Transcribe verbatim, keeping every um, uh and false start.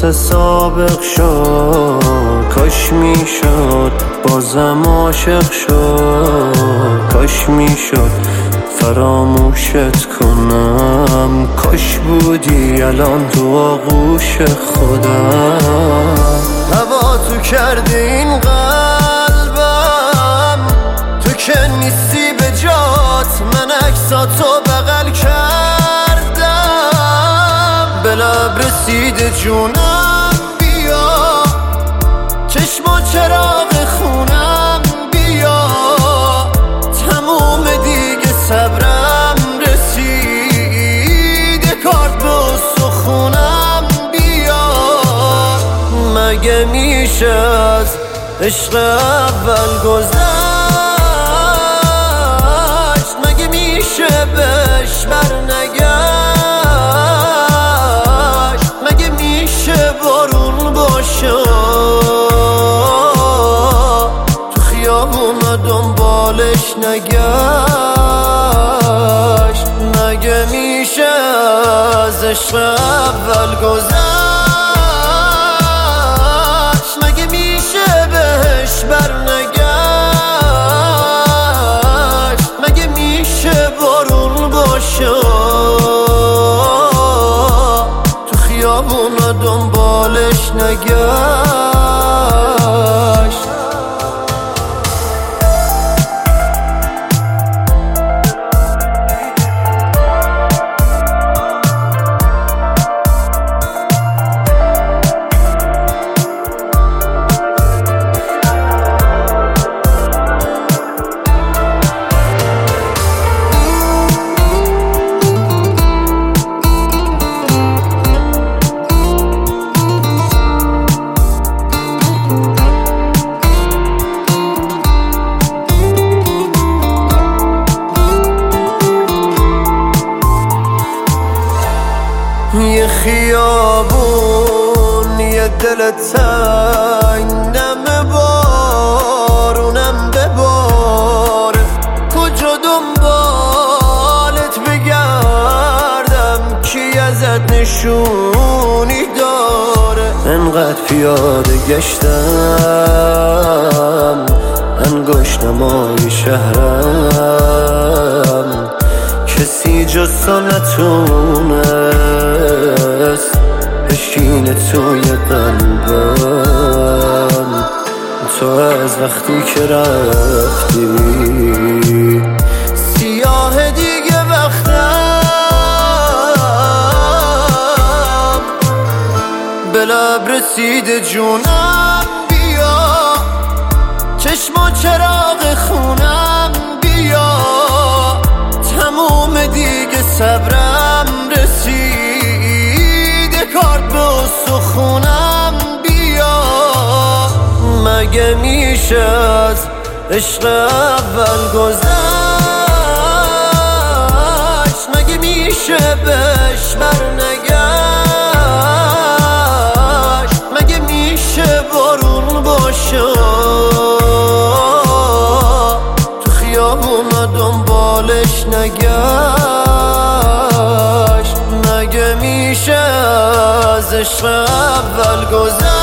واسه سابق شد، کاش میشد بازم عاشق شد، کاش میشد فراموشت کنم، کاش بودی الان تو آغوش خودم. هوا تو کردی این قلبم، تو که نیستی به جات، من عکساتو بغل کردم، به لب رسیده جونم بیا، چشم و چراغ خونم بیا، تموم دیگه صبرم رسیده کارت به استخونم بیا. مگه میشه از عشق اول گذشت، مگه میشه بهش برنگشت، مگه میشه بارون باشه تو خیابون دنبالش نگشت، مگه میشه از عشق اول گذشت، مگه میشه بهش برنگشت، مگه میشه بارون باشه تو خیابون دنبالش نگشت. یه خیابون، یه دل تنگ، نم بارونم بباره، کجا دنبالت بگردم، کی ازت نشونی داره. انقدر پیاده گشتم انگشت نمای شهرم، کسی جز تو نتونست بشینه توی قلبم. تو از وقتی که رفتی سیاه دیگه وقتم، به لب رسیده جونم بیا، چشم و چراغ خونم بیا، تموم دیگه صبرم رسیده کارت به استخونم بیا. مگه میشه از عشق اول گذشت، مگه میشه بهش برنگشت، مگه میشه بارون باشه تو خیابون دنبالش نگشت، مگه میشه از عشق اول گذشت.